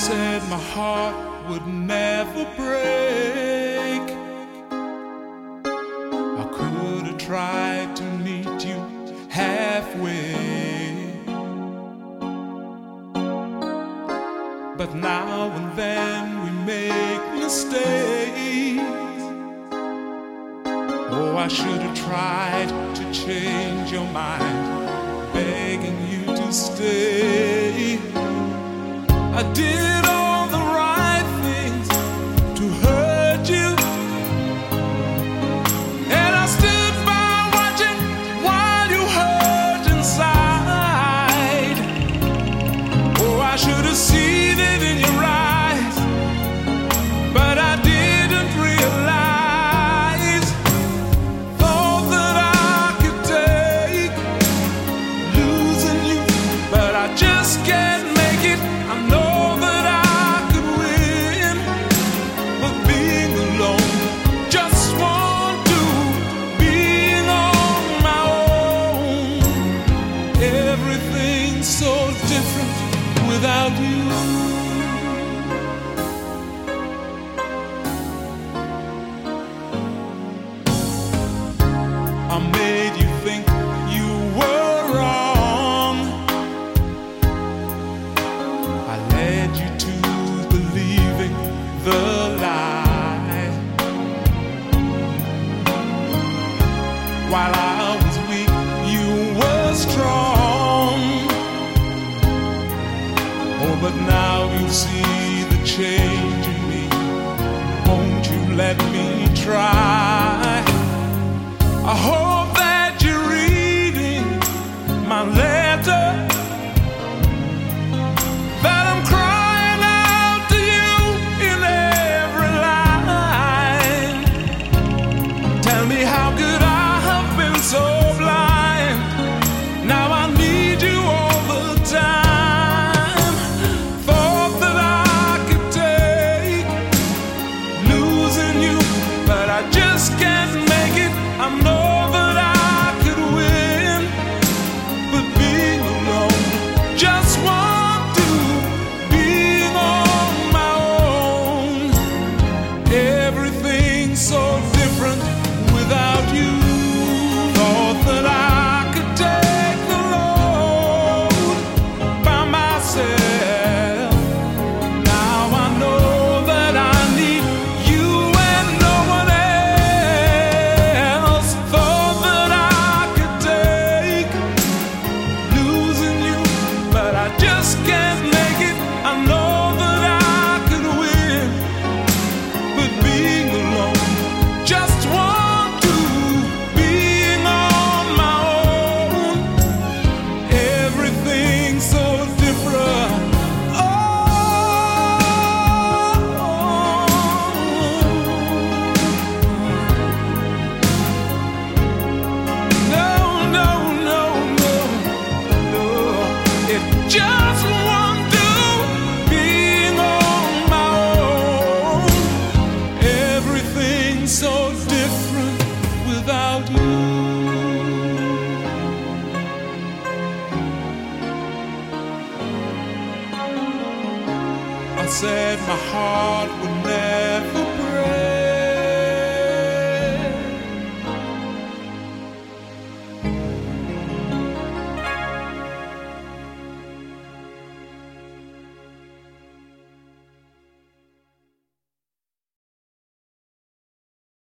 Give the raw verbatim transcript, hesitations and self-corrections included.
said my heart would never break. I could have tried to meet you halfway, but now and then we make mistakes. Oh, I should have tried to change your mind, begging you to stay. I did all the right things to hurt you, and I stood by watching while you hurt inside. Oh, I should have seen it in your eyes, but I didn't realize. Thought that I could take losing you, but I just can't make it. I know that I could win, but being alone just won't do. Being on my own, everything's so different without you. I made you think you were wrong. I led you to believing the lie. While I was weak, you were strong. Oh, but now you see the change in me. Won't you let me try? I hope that you're reading my letter, that I'm crying out to you in every line. Tell me, how could I have been so blind? Now I need you all the time. Thought that I could take losing you, but I just can't make it. I know that I could win, but being alone just won't do. Being on my own, everything's so different without you. Thought that I could take the load by myself. Now I know that I need you and no one else. Thought that I could take losing you, but I just can't make it. I know that I could win, but being alone just won't do. Being on my own, everything's so different. Oh, no, no, no, no, no. It just won't do. Being on my own, everything's so different without you. I said my heart would never